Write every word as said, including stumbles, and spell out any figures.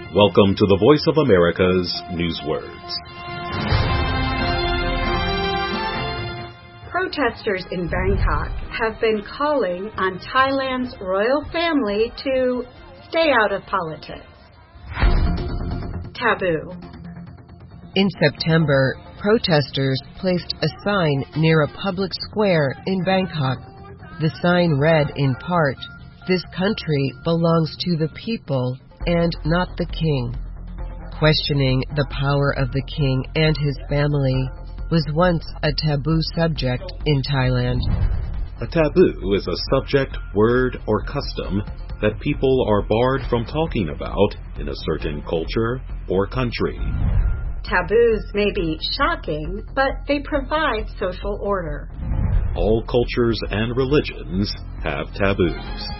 Welcome to the Voice of America's Newswords. Protesters in Bangkok have been calling on Thailand's royal family to stay out of politics. Taboo. In September, protesters placed a sign near a public square in Bangkok. The sign read in part, "This country belongs to the people and not the king." Questioning the power of the king and his family was once a taboo subject in Thailand. A taboo is a subject, word, or custom that people are barred from talking about in a certain culture or country. Taboos may be shocking, but they provide social order. All cultures and religions have taboos.